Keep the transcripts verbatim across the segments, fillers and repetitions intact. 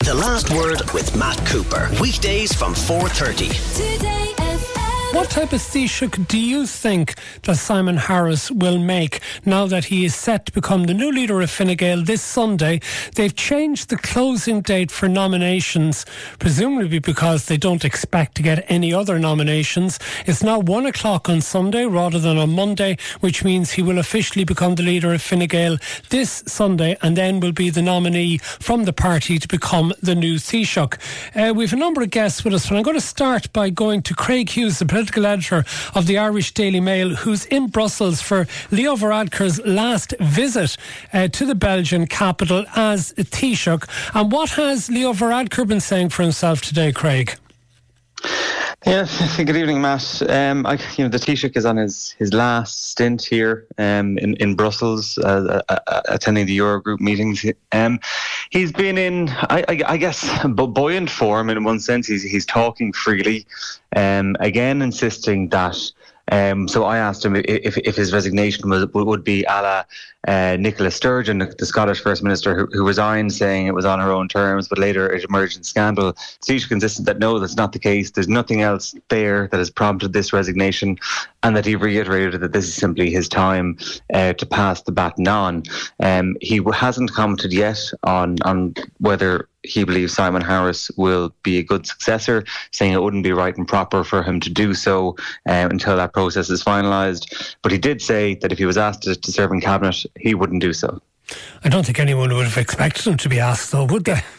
The Last Word with Matt Cooper. Weekdays from four thirty. Today F M. What type of Taoiseach do you think that Simon Harris will make now that he is set to become the new leader of Fine Gael this Sunday? They've changed the closing date for nominations, presumably because they don't expect to get any other nominations. It's now one o'clock on Sunday rather than on Monday, which means he will officially become the leader of Fine Gael this Sunday and then will be the nominee from the party to become the new Taoiseach. Uh, we have a number of guests with us, but I'm going to start by going to Craig Hughes, the political editor of the Irish Daily Mail, who's in Brussels for Leo Varadkar's last visit uh, to the Belgian capital as a Taoiseach. And what has Leo Varadkar been saying for himself today, Craig? Yeah, good evening, Matt. Um, I, you know, the Taoiseach is on his, his last stint here um, in, in Brussels, uh, uh, attending the Eurogroup meetings. Um, he's been in, I, I, I guess, buoyant form in one sense. He's, he's talking freely, um, again insisting that. Um, so I asked him if, if his resignation was, would be a la uh, Nicola Sturgeon, the Scottish First Minister, who, who resigned saying it was on her own terms, but later it emerged in scandal. Taoiseach insisted that no, that's not the case. There's nothing else there that has prompted this resignation, and that he reiterated that this is simply his time uh, to pass the baton on. Um, he hasn't commented yet on, on whether he believes Simon Harris will be a good successor, saying it wouldn't be right and proper for him to do so uh, until that process is finalised. But he did say that if he was asked to, to serve in cabinet, he wouldn't do so. I don't think anyone would have expected him to be asked, though, would they?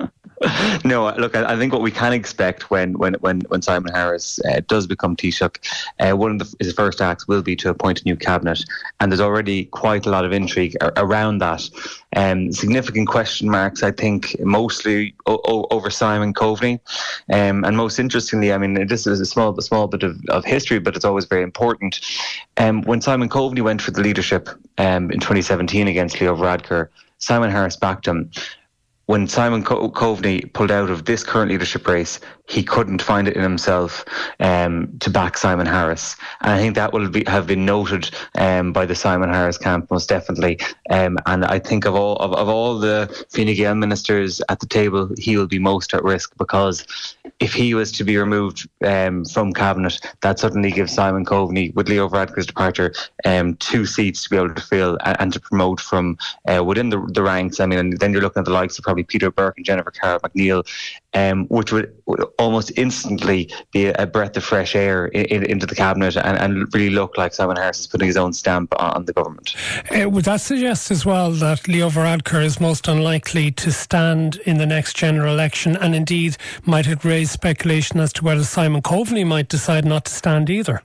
No, look, I think what we can expect when when when, when Simon Harris uh, does become Taoiseach, uh, one of the, his first acts will be to appoint a new cabinet, and there's already quite a lot of intrigue around that. Um, significant question marks, I think, mostly o- o- over Simon Coveney, um, and most interestingly, I mean, this is a small a small bit of, of history, but it's always very important. Um, when Simon Coveney went for the leadership um, in twenty seventeen against Leo Varadkar, Simon Harris backed him. When Simon Co- Coveney pulled out of this current leadership race, he couldn't find it in himself um, to back Simon Harris. And I think that will be, have been noted um, by the Simon Harris camp, most definitely. Um, and I think of all of, of all the Fine Gael ministers at the table, he will be most at risk, because if he was to be removed um, from cabinet, that suddenly gives Simon Coveney, with Leo Varadkar's departure, um, two seats to be able to fill and, and to promote from uh, within the, the ranks. I mean, and then you're looking at the likes of probably Peter Burke and Jennifer Carroll McNeil, um, which would, would almost instantly be a breath of fresh air in, in, into the cabinet, and, and really look like Simon Harris is putting his own stamp on, on the government. Uh, would that suggest as well that Leo Varadkar is most unlikely to stand in the next general election, and indeed might it raise speculation as to whether Simon Coveney might decide not to stand either?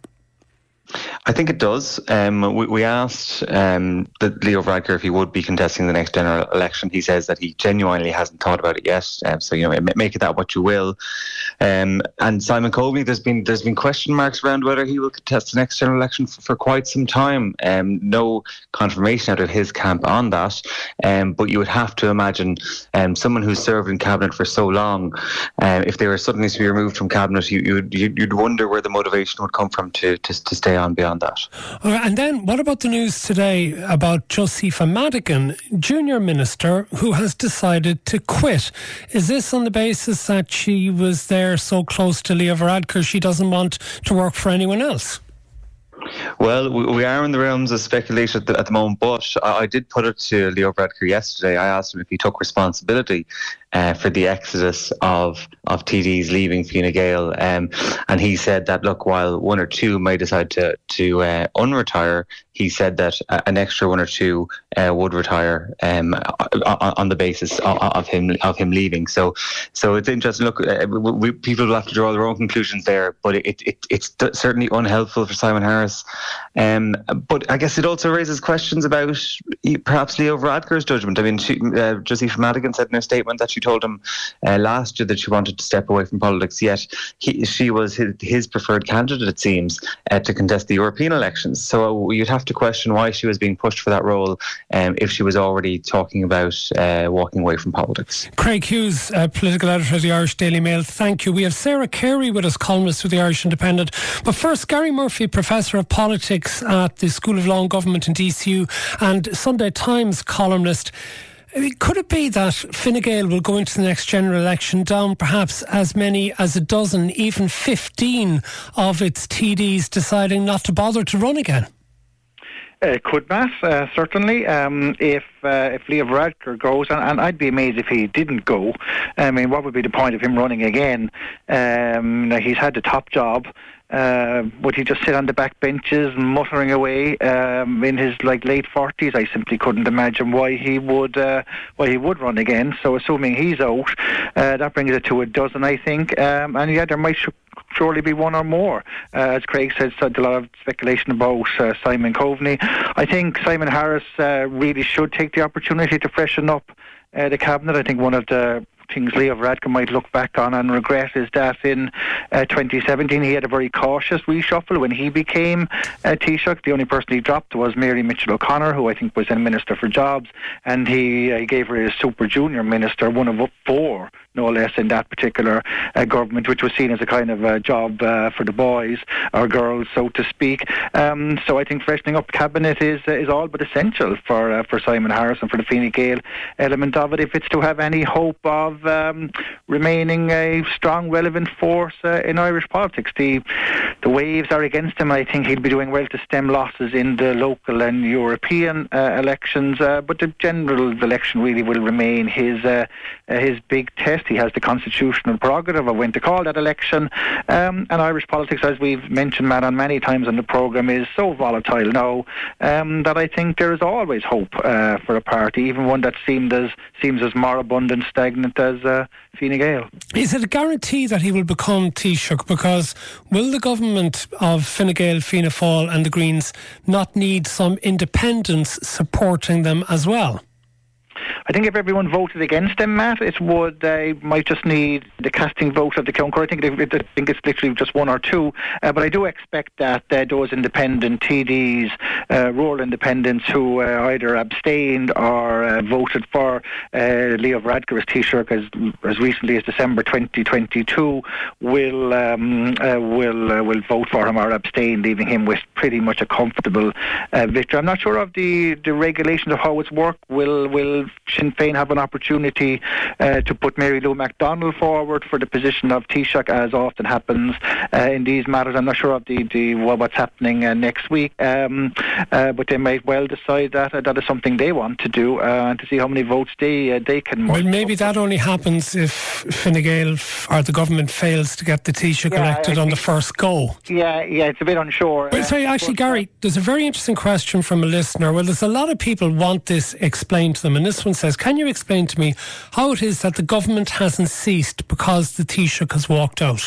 I think it does. Um, we, we asked um, the Leo Varadkar if he would be contesting the next general election. He says that he genuinely hasn't thought about it yet. Um, so, you know, make it that what you will. Um, and Simon Coveney, there's been there's been question marks around whether he will contest the next general election for, for quite some time. Um, no confirmation out of his camp on that. Um, but you would have to imagine um, someone who's served in cabinet for so long, um, if they were suddenly to be removed from cabinet, you, you'd, you'd wonder where the motivation would come from to to, to stay on beyond that. All right, and then what about the news today about Josepha Madigan, junior minister, who has decided to quit? Is this on the basis that she was there so close to Leo Varadkar she doesn't want to work for anyone else? Well, we are in the realms of speculation at the, at the moment, but I, I did put it to Leo Varadkar yesterday. I asked him if he took responsibility uh, for the exodus of, of T Ds leaving Fine Gael, um, and he said that, look, while one or two may decide to, to uh, unretire, he said that an extra one or two uh, would retire um, on the basis of, of him of him leaving. So, so it's interesting. Look, uh, we, people will have to draw their own conclusions there, but it, it it's certainly unhelpful for Simon Harris. Um, but I guess it also raises questions about perhaps Leo Varadkar's judgment. I mean, she, uh, Josepha Madigan said in her statement that she told him uh, last year that she wanted to step away from politics, yet he, she was his, his preferred candidate, it seems, uh, to contest the European elections. So you'd have to question why she was being pushed for that role um, if she was already talking about uh, walking away from politics. Craig Hughes, uh, political editor of the Irish Daily Mail, thank you. We have Sarah Carey with us, columnist with the Irish Independent. But first, Gary Murphy, Professor of Politics at the School of Law and Government in D C U and Sunday Times columnist. I mean, could it be that Fine Gael will go into the next general election down perhaps as many as a dozen, even fifteen of its T Ds deciding not to bother to run again? Uh, could, Matt, uh, certainly. Um, if uh, if Leo Varadkar goes, and, and I'd be amazed if he didn't go. I mean, what would be the point of him running again? Um, he's had the top job. Uh, would he just sit on the back benches muttering away um, in his like late forties? I simply couldn't imagine why he would uh, why he would run again. So assuming he's out, uh, that brings it to a dozen, I think. Um, and yeah, there might sh- surely be one or more. Uh, as Craig said, so a lot of speculation about uh, Simon Coveney. I think Simon Harris uh, really should take the opportunity to freshen up uh, the cabinet. I think one of the things Leo Varadkar might look back on and regret is that in uh, twenty seventeen he had a very cautious reshuffle when he became uh, Taoiseach. The only person he dropped was Mary Mitchell O'Connor, who I think was then Minister for Jobs, and he, uh, he gave her a super junior minister, one of four no less in that particular uh, government, which was seen as a kind of uh, job uh, for the boys or girls, so to speak. Um, so I think freshening up cabinet is uh, is all but essential for uh, for Simon Harris and for the Fine Gael element of it, if it's to have any hope of um, remaining a strong, relevant force uh, in Irish politics. The the waves are against him. I think he'll be doing well to stem losses in the local and European uh, elections, uh, but the general election really will remain his uh, uh, his big test. He has the constitutional prerogative of when to call that election. Um, and Irish politics, as we've mentioned, Matt, on many times on the programme, is so volatile now um, that I think there is always hope uh, for a party, even one that seemed as seems as moribund and stagnant as uh, Fine Gael. Is it a guarantee that he will become Taoiseach? Because will the government of Fine Gael, Fianna Fáil and the Greens not need some independents supporting them as well? I think if everyone voted against him, Matt, it would uh, might just need the casting vote of the Council. I think it, I think it's literally just one or two. Uh, but I do expect that uh, those independent T Ds, uh, rural independents who uh, either abstained or uh, voted for uh, Leo Varadkar as Taoiseach as as recently as December twenty twenty-two, will um, uh, will uh, will vote for him or abstain, leaving him with pretty much a comfortable uh, victory. I'm not sure of the the regulations of how it's work. Will will Sinn Féin have an opportunity uh, to put Mary Lou MacDonald forward for the position of Taoiseach, as often happens uh, in these matters? I'm not sure of the, the what's happening uh, next week, um, uh, but they might well decide that uh, that is something they want to do, uh, and to see how many votes they uh, they can. Well, maybe that only happens if Fine Gael or the government fails to get the Taoiseach yeah, elected on the first go. Yeah, yeah, it's a bit unsure. But sorry, actually, Gary, there's a very interesting question from a listener. Well, there's a lot of people want this explained to them, and this one says, can you explain to me how it is that the government hasn't ceased because the Taoiseach has walked out?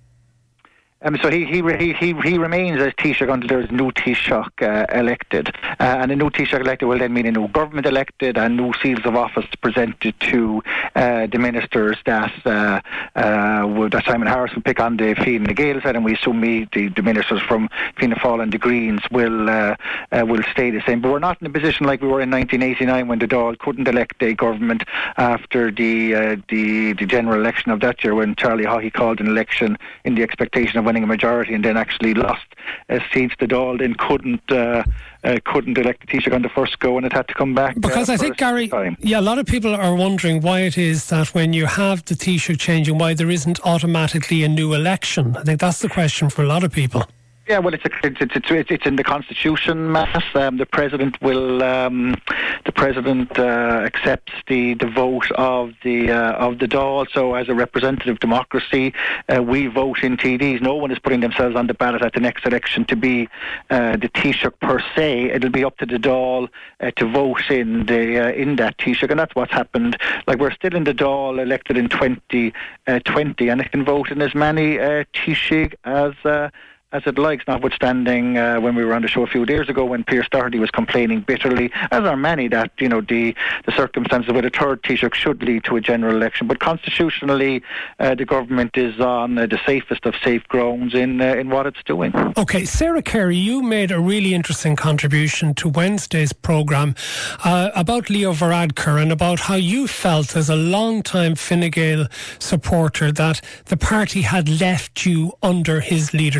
Um, so he, he he he he remains as Taoiseach until there is a new Taoiseach uh, elected, uh, and a new Taoiseach elected will then mean a new government elected and new seals of office presented to uh, the ministers that uh, uh, that Simon Harris will pick on the Fine Gael side, and we assume the, the ministers from Fianna Fáil and the Greens will uh, uh, will stay the same. But we're not in a position like we were in nineteen eighty-nine when the Dáil couldn't elect a government after the uh, the the general election of that year, when Charlie Haughey called an election in the expectation of winning a majority and then actually lost uh, seats. The Dáil then couldn't uh, uh, couldn't elect the Taoiseach on the first go, and it had to come back. Because uh, I think, Gary, time. yeah, a lot of people are wondering why it is that when you have the Taoiseach changing, why there isn't automatically a new election. I think that's the question for a lot of people. Yeah, well, it's a, it's, it's it's it's in the Constitution, Matt. Um, the president will um, the president uh, accepts the, the vote of the uh, of the Dáil. So, as a representative democracy, uh, we vote in T Ds. No one is putting themselves on the ballot at the next election to be uh, the Taoiseach per se. It'll be up to the Dáil uh, to vote in the uh, in that Taoiseach, and that's what's happened. Like, we're still in the Dáil, elected in twenty twenty, and it can vote in as many uh, Taoiseach as. Uh, as it likes, notwithstanding uh, when we were on the show a few days ago when Pierce Doherty was complaining bitterly, as are many, that, you know, the, the circumstances with a third Taoiseach should lead to a general election. But constitutionally, uh, the government is on uh, the safest of safe grounds in uh, in what it's doing. OK, Sarah Carey, you made a really interesting contribution to Wednesday's programme uh, about Leo Varadkar and about how you felt as a long-time Fine Gael supporter that the party had left you under his leadership.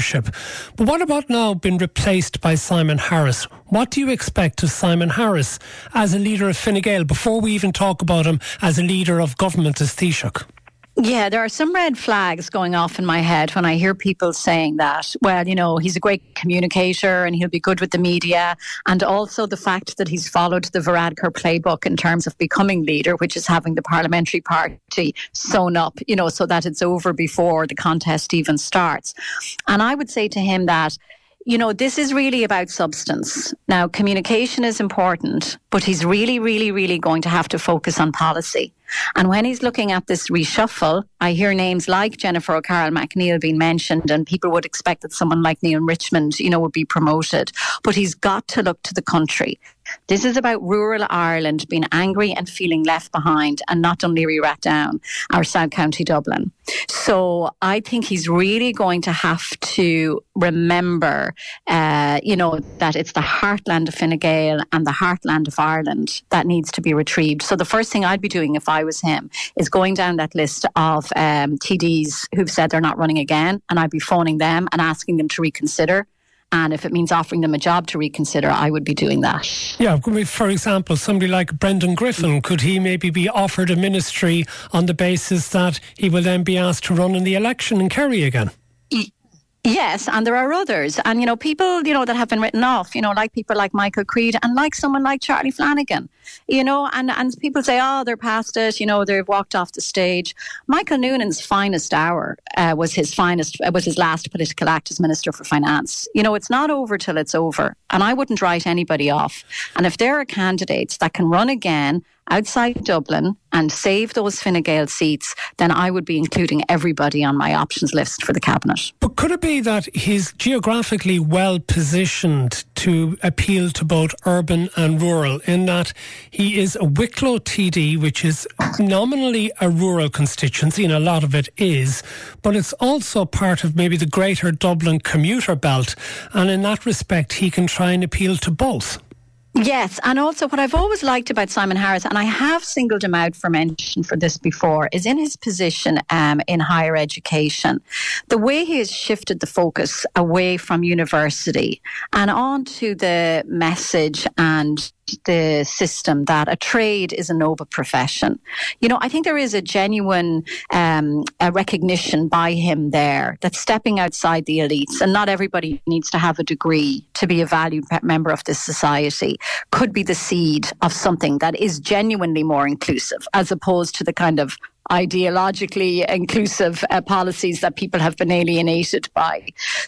But what about now being replaced by Simon Harris? What do you expect of Simon Harris as a leader of Fine Gael before we even talk about him as a leader of government as Taoiseach? Yeah, there are some red flags going off in my head when I hear people saying that, well, you know, he's a great communicator and he'll be good with the media. And also the fact that he's followed the Varadkar playbook in terms of becoming leader, which is having the parliamentary party sewn up, you know, so that it's over before the contest even starts. And I would say to him that, you know, this is really about substance. Now, communication is important, but he's really, really, really going to have to focus on policy. And when he's looking at this reshuffle, I hear names like Jennifer O'Carroll McNeil being mentioned, and people would expect that someone like Neil Richmond, you know, would be promoted. But he's got to look to the country. This is about rural Ireland being angry and feeling left behind, and not Dún Laoghaire Rathdown or South County Dublin. So I think he's really going to have to remember, uh, you know, that it's the heartland of Fine Gael and the heartland of Ireland that needs to be retrieved. So the first thing I'd be doing if I was him is going down that list of um, T Ds who've said they're not running again, and I'd be phoning them and asking them to reconsider. And if it means offering them a job to reconsider, I would be doing that. Yeah, for example, somebody like Brendan Griffin, could he maybe be offered a ministry on the basis that he will then be asked to run in the election in Kerry again? Yes, and there are others. And, you know, people, you know, that have been written off, you know, like people like Michael Creed and like someone like Charlie Flanagan, you know, and, and people say, oh, they're past it, you know, they've walked off the stage. Michael Noonan's finest hour uh, was his finest, uh, was his last political act as Minister for Finance. You know, it's not over till it's over. And I wouldn't write anybody off. And if there are candidates that can run again outside Dublin and save those Fine Gael seats, then I would be including everybody on my options list for the cabinet. But could it be that he's geographically well positioned to appeal to both urban and rural, in that he is a Wicklow T D, which is nominally a rural constituency, and a lot of it is, but it's also part of maybe the greater Dublin commuter belt, and in that respect he can try and appeal to both? Yes, and also what I've always liked about Simon Harris, and I have singled him out for mention for this before, is in his position um, in higher education. The way he has shifted the focus away from university and onto the message and the system that a trade is a noble profession. You know, I think there is a genuine um, a recognition by him there that stepping outside the elites, and not everybody needs to have a degree to be a valued member of this society, could be the seed of something that is genuinely more inclusive, as opposed to the kind of ideologically inclusive uh, policies that people have been alienated by.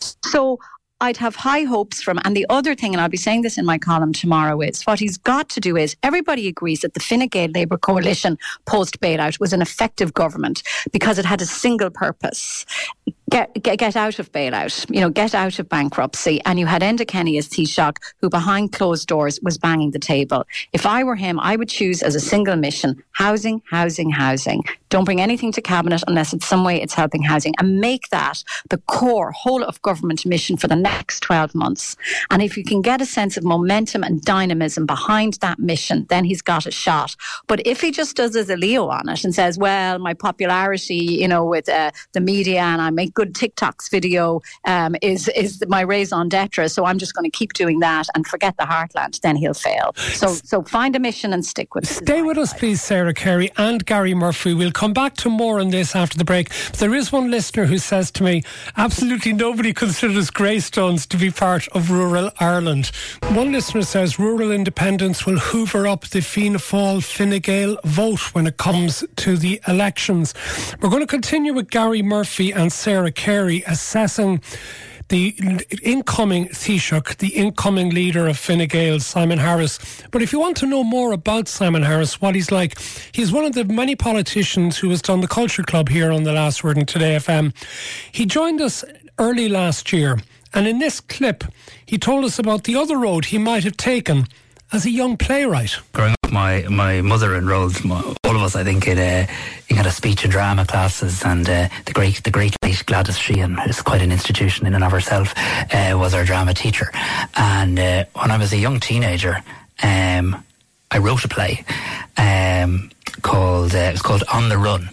So I'd have high hopes from, and the other thing, and I'll be saying this in my column tomorrow, is what he's got to do is, everybody agrees that the Fine Gael Labour Coalition post-bailout was an effective government because it had a single purpose. Get, get get out of bailout, you know, get out of bankruptcy. And you had Enda Kenny as Taoiseach, who behind closed doors was banging the table. If I were him, I would choose as a single mission, housing, housing, housing. Don't bring anything to cabinet unless in some way it's helping housing, and make that the core whole of government mission for the next twelve months. And if you can get a sense of momentum and dynamism behind that mission, then he's got a shot. But if he just does as a Leo on it and says, well, my popularity, you know, with uh, the media, and I make good TikToks video um, is is my raison d'etre, so I'm just going to keep doing that and forget the heartland, then he'll fail. So so find a mission and stick with it. Stay with us, please, Sarah Carey and Gary Murphy. We'll come back to more on this after the break. But there is one listener who says to me, absolutely nobody considers Greystones to be part of rural Ireland. One listener says rural independence will hoover up the Fianna Fáil Fine Gael vote when it comes to the elections. We're going to continue with Gary Murphy and Sarah Carey assessing the incoming Taoiseach, the incoming leader of Fine Gael, Simon Harris. But if you want to know more about Simon Harris, what he's like, he's one of the many politicians who has done the Culture Club here on The Last Word in Today F M. He joined us early last year, and in this clip, he told us about the other road he might have taken as a young playwright. Growing up, my, my mother enrolled my, all of us, I think, in, uh, in kind of speech and drama classes, and uh, the great the great late Gladys Sheehan, who's quite an institution in and of herself, uh, was our drama teacher. And uh, when I was a young teenager, um, I wrote a play um, called uh, it was called On the Run.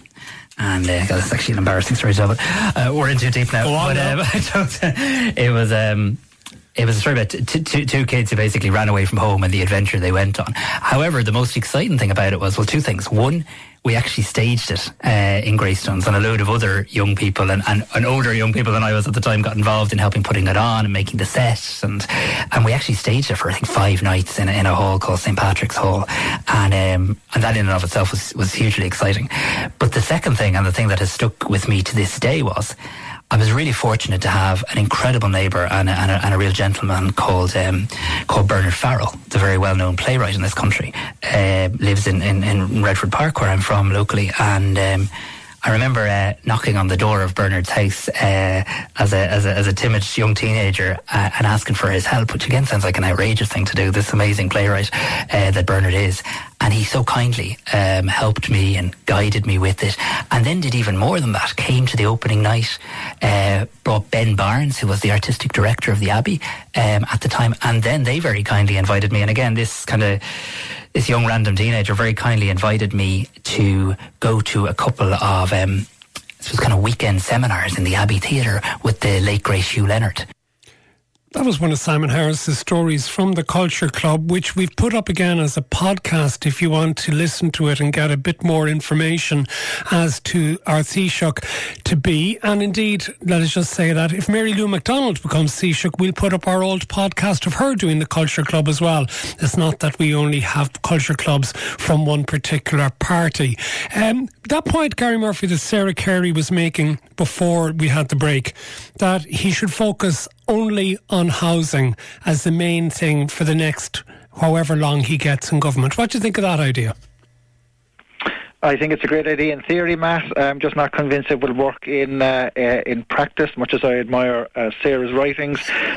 And uh, God, that's actually an embarrassing story to tell, but uh, we're in too deep now. Go on, but uh, I don't, it was um, it was a story about t- t- two kids who basically ran away from home and the adventure they went on. However, the most exciting thing about it was, well, two things. One, we actually staged it uh, in Greystones, and a load of other young people and, and, and older young people than I was at the time got involved in helping putting it on and making the set, and and we actually staged it for I think five nights in a, in a hall called Saint Patrick's Hall, and um, and that in and of itself was, was hugely exciting. But the second thing, and the thing that has stuck with me to this day, was I was really fortunate to have an incredible neighbour and a, and, a, and a real gentleman called um, called Bernard Farrell, the very well-known playwright in this country. Uh, lives in, in, in Redford Park, where I'm from locally, and um, I remember uh, knocking on the door of Bernard's house uh, as a as a as a timid young teenager uh, and asking for his help, which again sounds like an outrageous thing to do. This amazing playwright uh, that Bernard is, and he so kindly um, helped me and guided me with it, and then did even more than that. Came to the opening night, uh, brought Ben Barnes, who was the artistic director of the Abbey um, at the time, and then they very kindly invited me. And again, this kind of this young random teenager very kindly invited me to go to a couple of um, this was kind of weekend seminars in the Abbey Theatre with the late great Hugh Leonard. That was one of Simon Harris's stories from the Culture Club, which we've put up again as a podcast if you want to listen to it and get a bit more information as to our Taoiseach to be. And indeed, let us just say that if Mary Lou MacDonald becomes Taoiseach, we'll put up our old podcast of her doing the Culture Club as well. It's not that we only have Culture Clubs from one particular party. Um, that point, Gary Murphy, that Sarah Carey was making before we had the break, that he should focus only on housing as the main thing for the next however long he gets in government. What do you think of that idea? I think it's a great idea in theory, Matt. I'm just not convinced it will work in uh, uh, in practice, much as I admire uh, Sarah's writings.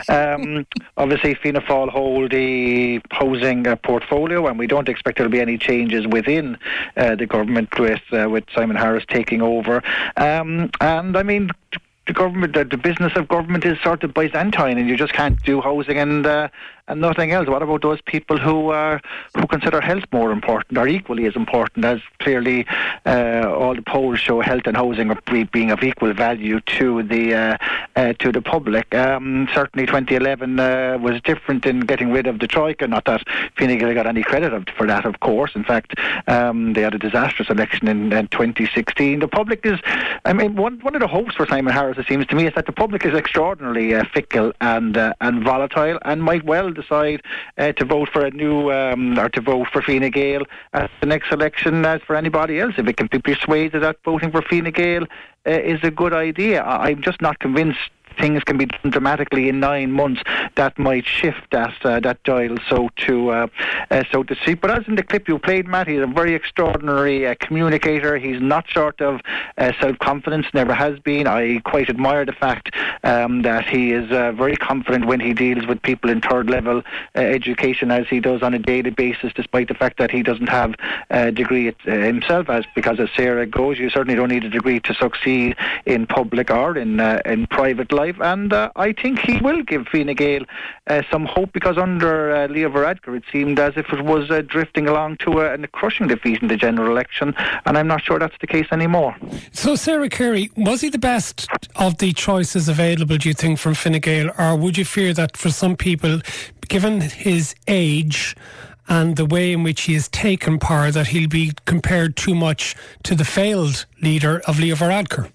Um, obviously, Fianna Fáil hold the housing uh, portfolio, and we don't expect there will be any changes within uh, the government with, uh, with Simon Harris taking over. Um, and, I mean, the government, the, the business of government is sort of Byzantine, and you just can't do housing and uh, and nothing else. What about those people who uh, who consider health more important, or equally as important, as clearly uh, all the polls show health and housing are being of equal value to the uh, uh, to the public. Um, certainly, twenty eleven uh, was different in getting rid of the Troika. Not that Fine Gael got any credit for that, of course. In fact, um, they had a disastrous election in, in twenty sixteen. The public is, I mean, one one of the hopes for Simon Harris, it seems to me, is that the public is extraordinarily uh, fickle and uh, and volatile, and might well decide uh, to vote for a new um, or to vote for Fine Gael at the next election as for anybody else, if it can be persuaded that voting for Fine Gael uh, is a good idea. I- I'm just not convinced things can be done dramatically in nine months that might shift that uh, that dial so to uh, uh, so to speak. But as in the clip you played, Matt, he's a very extraordinary uh, communicator. He's not short of uh, self-confidence, never has been. I quite admire the fact um, that he is uh, very confident when he deals with people in third level uh, education, as he does on a daily basis, despite the fact that he doesn't have a degree uh, himself, as because as Sarah goes, you certainly don't need a degree to succeed in public or in uh, in private life. And uh, I think he will give Fine Gael uh, some hope, because under uh, Leo Varadkar it seemed as if it was uh, drifting along to a, a crushing defeat in the general election, and I'm not sure that's the case anymore. So Sarah Carey, was he the best of the choices available, do you think, from Fine Gael, or would you fear that for some people, given his age and the way in which he has taken power, that he'll be compared too much to the failed leader of Leo Varadkar?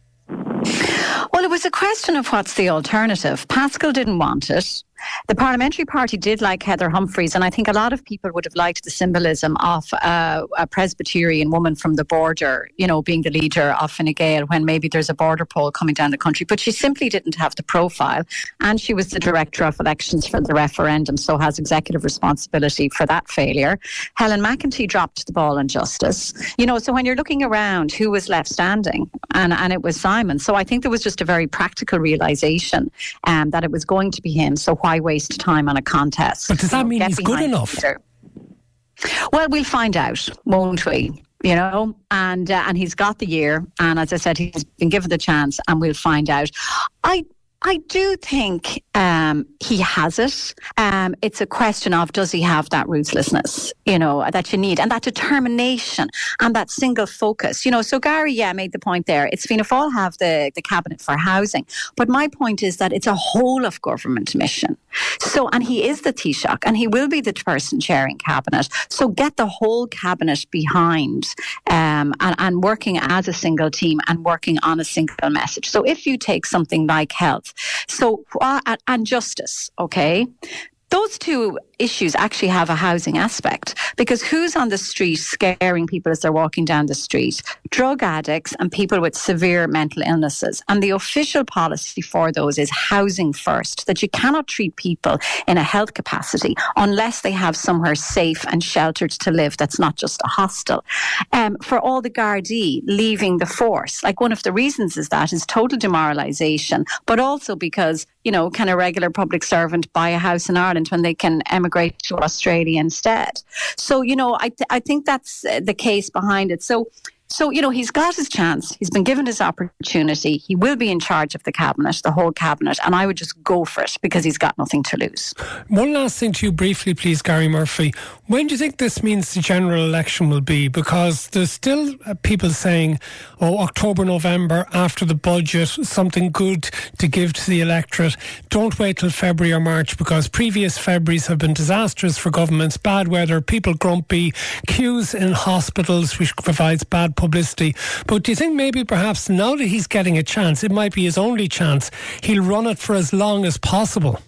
Well, it was a question of what's the alternative. Pascal didn't want it. The Parliamentary Party did like Heather Humphreys, and I think a lot of people would have liked the symbolism of uh, a Presbyterian woman from the border, you know, being the leader of Fine Gael when maybe there's a border poll coming down the country. But she simply didn't have the profile, and she was the director of elections for the referendum, so has executive responsibility for that failure. Helen McEntee dropped the ball on justice. You know, so when you're looking around, who was left standing? And, and it was Simon. So I think there was just a very practical realisation um, that it was going to be him. So why waste time on a contest? But does that mean he's good enough? Well, we'll find out, won't we? You know, and uh, and he's got the year, and as I said, he's been given the chance, and we'll find out. I I do think um, he has it. Um, it's a question of, does he have that ruthlessness, you know, that you need, and that determination and that single focus, you know. So Gary, yeah, made the point there. It's Fianna Fáil have the, the cabinet for housing, but my point is that it's a whole of government mission. So, and he is the Taoiseach, and he will be the person chairing cabinet. So get the whole cabinet behind um, and, and working as a single team and working on a single message. So if you take something like health, so uh, and justice, okay, those two issues actually have a housing aspect, because who's on the street scaring people as they're walking down the street? Drug addicts and people with severe mental illnesses. And the official policy for those is housing first, that you cannot treat people in a health capacity unless they have somewhere safe and sheltered to live that's not just a hostel. Um, for all the Gardaí leaving the force, like one of the reasons is that is total demoralisation, but also because, you know, can a regular public servant buy a house in Ireland when they can emigrate to Australia instead? So, you know, I th- I think that's the case behind it. So, so, you know, he's got his chance. He's been given his opportunity. He will be in charge of the cabinet, the whole cabinet, and I would just go for it because he's got nothing to lose. One last thing to you briefly, please, Gary Murphy. When do you think this means the general election will be? Because there's still people saying, oh, October, November, after the budget, something good to give to the electorate. Don't wait till February or March, because previous Februaries have been disastrous for governments. Bad weather, people grumpy, queues in hospitals, which provides bad publicity. But do you think maybe perhaps now that he's getting a chance, it might be his only chance, he'll run it for as long as possible?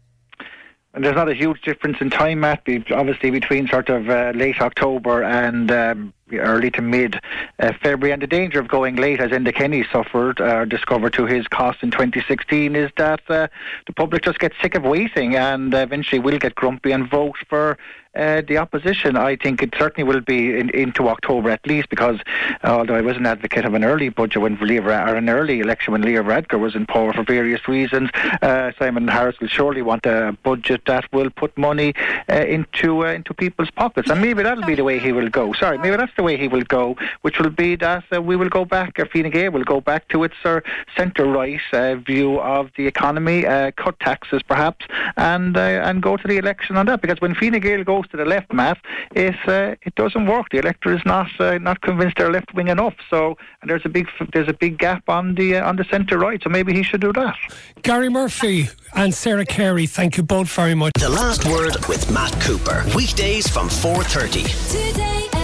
And there's not a huge difference in time, Matt, obviously between sort of uh, late October and um, early to mid uh, February. And the danger of going late, as Enda Kenny suffered or uh, discovered to his cost in twenty sixteen, is that uh, the public just gets sick of waiting and uh, eventually will get grumpy and vote for Uh, the opposition. I think it certainly will be in, into October at least, because uh, although I was an advocate of an early budget when Leo, or an early election when Leo Varadkar was in power for various reasons, uh, Simon Harris will surely want a budget that will put money uh, into uh, into people's pockets, and maybe that'll be the way he will go. Sorry, maybe that's the way he will go, which will be that uh, we will go back, or Fine Gael will go back to its uh, centre-right uh, view of the economy, uh, cut taxes perhaps, and uh, and go to the election on that, because when Fine Gael goes to the left, Matt, it uh, it doesn't work. The electorate is not uh, not convinced they're left wing enough. So, and there's a big there's a big gap on the uh, on the centre right. So maybe he should do that. Gary Murphy and Sarah Carey, thank you both very much. The Last Word with Matt Cooper, weekdays from four thirty. Today.